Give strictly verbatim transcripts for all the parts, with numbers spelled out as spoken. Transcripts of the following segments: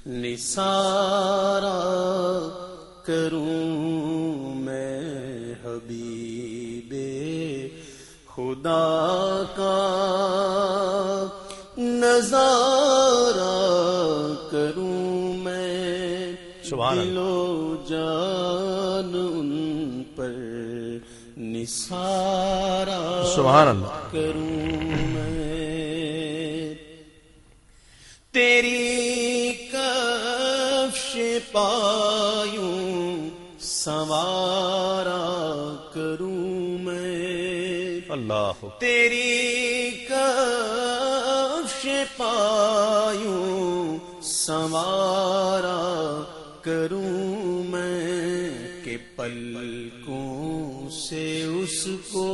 نثارا کروں میں حبیب خدا کا نظارہ کروں میں دل و جان ان پر نثارا سبحان اللہ کروں میں تیری کفش پایوں سنوارا کروں میں اللہ تیری کفش پایوں سنوارا کروں میں کہ پلکوں سے اس کو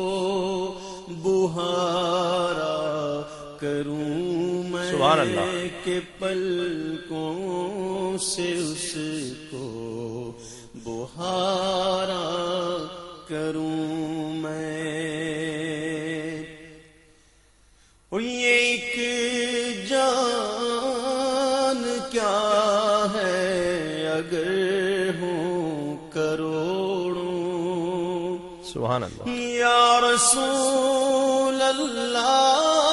بہارا کروں میں سبحان اللہ کہ پلکوں سے اس کو بہارا کروں میں اور یہ ایک جان کیا ہے اگر ہوں کروڑوں سبحان اللہ یا رسول اللہ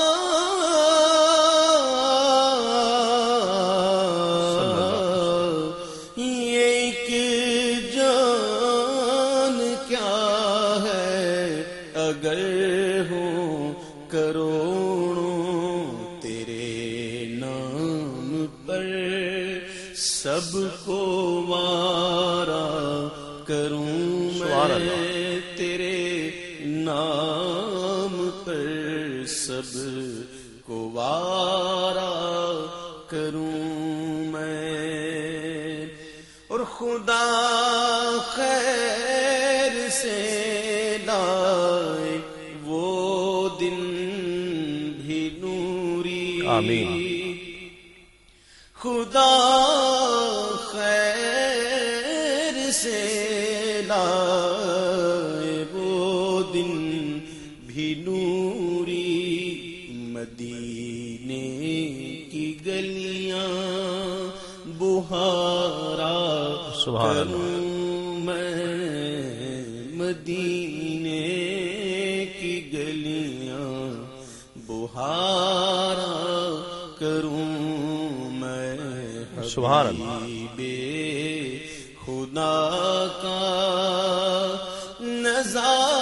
اگر ہوں کروڑوں تیرے نام پر سب کو وارا کروں میں تیرے نام پر سب کو وارا کروں میں اور خدا خیر سے لائے وہ دن بھی نوری آمین خدا خیر سے لائے وہ دن بھی نوری مدینے کی گلیاں بہارا کروں میں مدینے کی گلیاں بہارا کروں میں سبحان اللہ حبیب خدا کا نظارہ